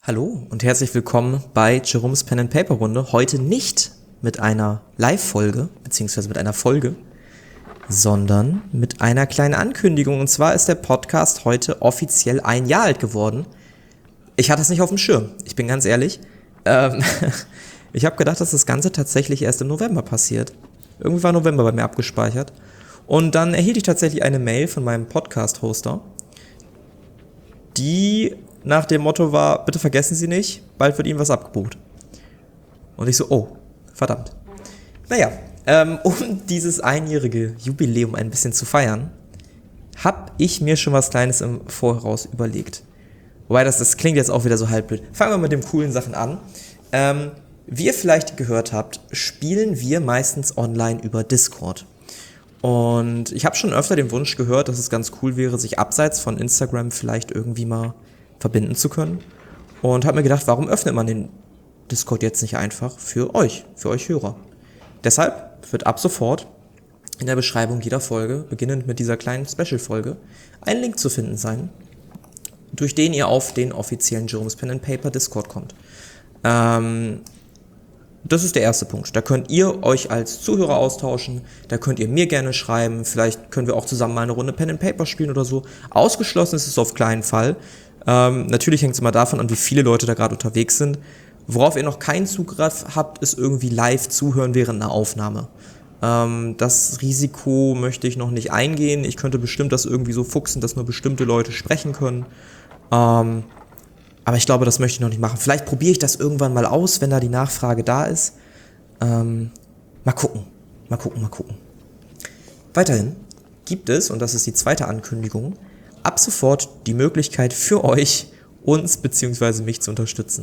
Hallo und herzlich willkommen bei Jerome's Pen and Paper Runde. Heute nicht mit einer Live-Folge, beziehungsweise mit einer Folge, sondern mit einer kleinen Ankündigung. Und zwar ist der Podcast heute offiziell 1 Jahr alt geworden. Ich hatte es nicht auf dem Schirm, ich bin ganz ehrlich. Ich habe gedacht, dass das Ganze tatsächlich erst im November passiert. Irgendwie war November bei mir abgespeichert. Und dann erhielt ich tatsächlich eine Mail von meinem Podcast-Hoster, die nach dem Motto war, bitte vergessen Sie nicht, bald wird Ihnen was abgebucht. Und ich so, oh, verdammt. Naja, um dieses einjährige Jubiläum ein bisschen zu feiern, habe ich mir schon was Kleines im Voraus überlegt. Wobei, das klingt jetzt auch wieder so halb blöd. Fangen wir mit den coolen Sachen an. Wie ihr vielleicht gehört habt, spielen wir meistens online über Discord. Und ich habe schon öfter den Wunsch gehört, dass es ganz cool wäre, sich abseits von Instagram vielleicht irgendwie mal verbinden zu können. Und habe mir gedacht, warum öffnet man den Discord jetzt nicht einfach für euch Hörer? Deshalb wird ab sofort in der Beschreibung jeder Folge, beginnend mit dieser kleinen Special-Folge, ein Link zu finden sein, durch den ihr auf den offiziellen Jerome's Pen and Paper Discord kommt. Das ist der erste Punkt. Da könnt ihr euch als Zuhörer austauschen, da könnt ihr mir gerne schreiben, vielleicht können wir auch zusammen mal eine Runde Pen and Paper spielen oder so. Ausgeschlossen ist es auf keinen Fall. Natürlich hängt es immer davon an, wie viele Leute da gerade unterwegs sind. Worauf ihr noch keinen Zugriff habt, ist irgendwie live zuhören während einer Aufnahme. Das Risiko möchte ich noch nicht eingehen. Ich könnte bestimmt das irgendwie so fuchsen, dass nur bestimmte Leute sprechen können. Aber ich glaube, das möchte ich noch nicht machen. Vielleicht probiere ich das irgendwann mal aus, wenn da die Nachfrage da ist. Mal gucken. Weiterhin gibt es, und das ist die zweite Ankündigung, ab sofort die Möglichkeit für euch, uns bzw. mich zu unterstützen.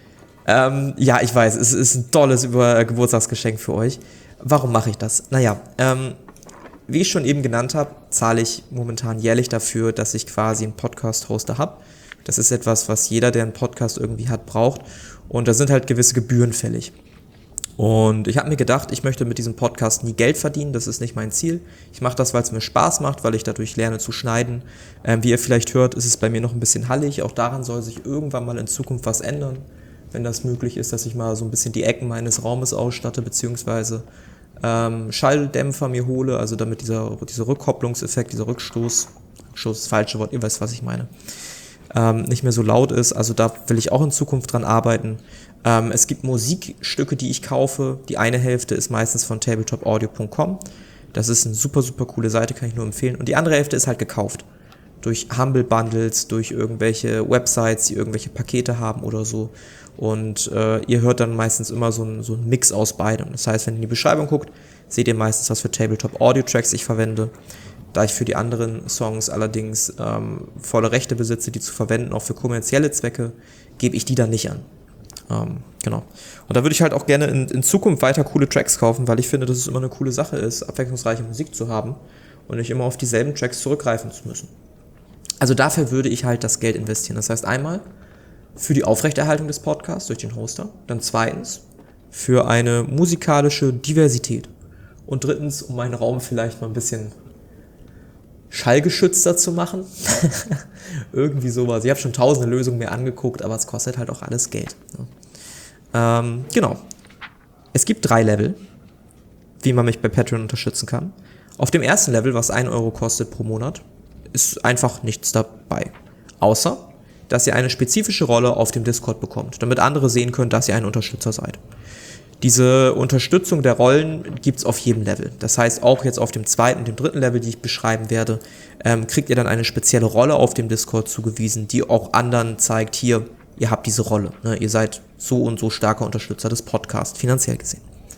Ja, ich weiß, es ist ein tolles Geburtstagsgeschenk für euch. Warum mache ich das? Naja, wie ich schon eben genannt habe, zahle ich momentan jährlich dafür, dass ich quasi einen Podcast-Hoster habe. Das ist etwas, was jeder, der einen Podcast irgendwie hat, braucht. Und da sind halt gewisse Gebühren fällig. Und ich habe mir gedacht, ich möchte mit diesem Podcast nie Geld verdienen. Das ist nicht mein Ziel. Ich mache das, weil es mir Spaß macht, weil ich dadurch lerne zu schneiden. Wie ihr vielleicht hört, ist es bei mir noch ein bisschen hallig. Auch daran soll sich irgendwann mal in Zukunft was ändern. Wenn das möglich ist, dass ich mal so ein bisschen die Ecken meines Raumes ausstatte, beziehungsweise Schalldämpfer mir hole. Also damit dieser Rückkopplungseffekt, dieser Rückstoß ist das falsche Wort, ihr wisst, was ich meine, nicht mehr so laut ist. Also da will ich auch in Zukunft dran arbeiten. Es gibt Musikstücke, die ich kaufe. Die eine Hälfte ist meistens von tabletopaudio.com. Das ist eine super, super coole Seite, kann ich nur empfehlen. Und die andere Hälfte ist halt gekauft. Durch Humble Bundles, durch irgendwelche Websites, die irgendwelche Pakete haben oder so. Und ihr hört dann meistens immer so einen Mix aus beidem. Das heißt, wenn ihr in die Beschreibung guckt, seht ihr meistens, was für Tabletop-Audio-Tracks ich verwende. Da ich für die anderen Songs allerdings volle Rechte besitze, die zu verwenden, auch für kommerzielle Zwecke, gebe ich die dann nicht an. Genau. Und da würde ich halt auch gerne in Zukunft weiter coole Tracks kaufen, weil ich finde, dass es immer eine coole Sache ist, abwechslungsreiche Musik zu haben und nicht immer auf dieselben Tracks zurückgreifen zu müssen. Also dafür würde ich halt das Geld investieren. Das heißt einmal für die Aufrechterhaltung des Podcasts durch den Hoster, dann zweitens für eine musikalische Diversität und drittens, um meinen Raum vielleicht mal ein bisschen schallgeschützter zu machen. Irgendwie sowas. Ich habe schon tausende Lösungen mir angeguckt, aber es kostet halt auch alles Geld. Genau. Es gibt 3 Level, wie man mich bei Patreon unterstützen kann. Auf dem ersten Level, was 1 Euro kostet pro Monat, ist einfach nichts dabei. Außer, dass ihr eine spezifische Rolle auf dem Discord bekommt, damit andere sehen können, dass ihr ein Unterstützer seid. Diese Unterstützung der Rollen gibt's auf jedem Level. Das heißt, auch jetzt auf dem 2. und dem 3. Level, die ich beschreiben werde, kriegt ihr dann eine spezielle Rolle auf dem Discord zugewiesen, die auch anderen zeigt, hier, ihr habt diese Rolle. Ne? Ihr seid so und so starker Unterstützer des Podcasts, finanziell gesehen.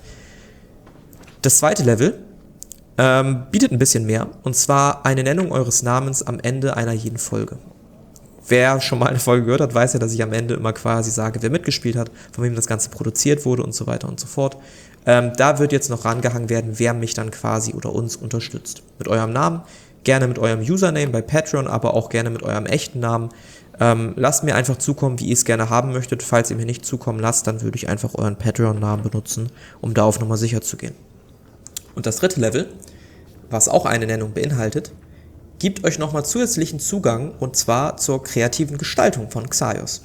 Das 2. Level bietet ein bisschen mehr, und zwar eine Nennung eures Namens am Ende einer jeden Folge. Wer schon mal eine Folge gehört hat, weiß ja, dass ich am Ende immer quasi sage, wer mitgespielt hat, von wem das Ganze produziert wurde und so weiter und so fort. Da wird jetzt noch rangehangen werden, wer mich dann quasi oder uns unterstützt. Mit eurem Namen, gerne mit eurem Username bei Patreon, aber auch gerne mit eurem echten Namen. Lasst mir einfach zukommen, wie ihr es gerne haben möchtet. Falls ihr mir nicht zukommen lasst, dann würde ich einfach euren Patreon-Namen benutzen, um da auf Nummer sicher zu gehen. Und das 3. Level, was auch eine Nennung beinhaltet, gibt euch nochmal zusätzlichen Zugang, und zwar zur kreativen Gestaltung von Xaios.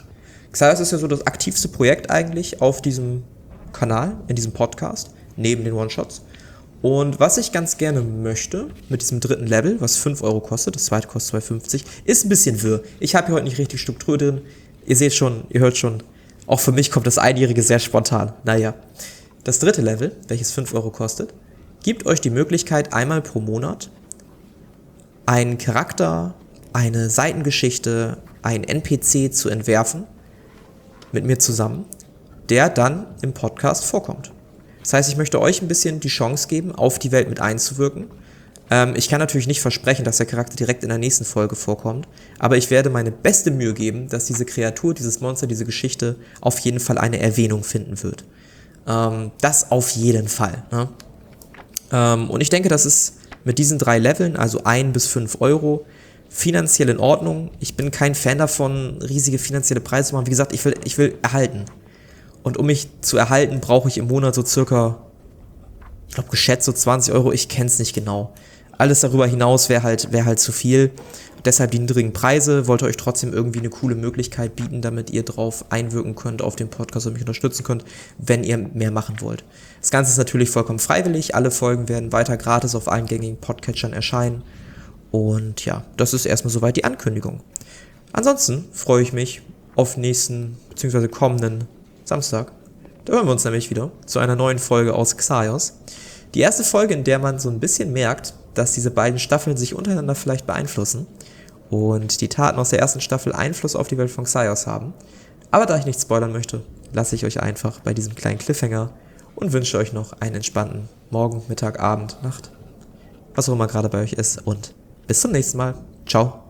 Xaios ist ja so das aktivste Projekt eigentlich auf diesem Kanal, in diesem Podcast, neben den One-Shots. Und was ich ganz gerne möchte, mit diesem dritten Level, was 5 Euro kostet, das zweite kostet 2,50, ist ein bisschen wirr. Ich habe hier heute nicht richtig Struktur drin. Ihr seht schon, ihr hört schon, auch für mich kommt das Einjährige sehr spontan. Naja, das dritte Level, welches 5 Euro kostet, gibt euch die Möglichkeit, einmal pro Monat einen Charakter, eine Seitengeschichte, einen NPC zu entwerfen, mit mir zusammen, der dann im Podcast vorkommt. Das heißt, ich möchte euch ein bisschen die Chance geben, auf die Welt mit einzuwirken. Ich kann natürlich nicht versprechen, dass der Charakter direkt in der nächsten Folge vorkommt, aber ich werde meine beste Mühe geben, dass diese Kreatur, dieses Monster, diese Geschichte auf jeden Fall eine Erwähnung finden wird. Das auf jeden Fall. Ne? Und ich denke, das ist mit diesen 3 Leveln, also 1 bis 5 Euro, finanziell in Ordnung. Ich bin kein Fan davon, riesige finanzielle Preise zu machen. Wie gesagt, ich will erhalten. Und um mich zu erhalten, brauche ich im Monat so circa, ich glaube geschätzt so 20 Euro, ich kenne es nicht genau. Alles darüber hinaus wäre halt zu viel. Deshalb die niedrigen Preise, wollte euch trotzdem irgendwie eine coole Möglichkeit bieten, damit ihr drauf einwirken könnt auf den Podcast und mich unterstützen könnt, wenn ihr mehr machen wollt. Das Ganze ist natürlich vollkommen freiwillig. Alle Folgen werden weiter gratis auf allen gängigen Podcatchern erscheinen. Und ja, das ist erstmal soweit die Ankündigung. Ansonsten freue ich mich auf nächsten bzw. kommenden Samstag. Da hören wir uns nämlich wieder zu einer neuen Folge aus Xaios. Die erste Folge, in der man so ein bisschen merkt, dass diese beiden Staffeln sich untereinander vielleicht beeinflussen und die Taten aus der ersten Staffel Einfluss auf die Welt von Xaios haben. Aber da ich nicht spoilern möchte, lasse ich euch einfach bei diesem kleinen Cliffhanger und wünsche euch noch einen entspannten Morgen, Mittag, Abend, Nacht, was auch immer gerade bei euch ist, und bis zum nächsten Mal. Ciao.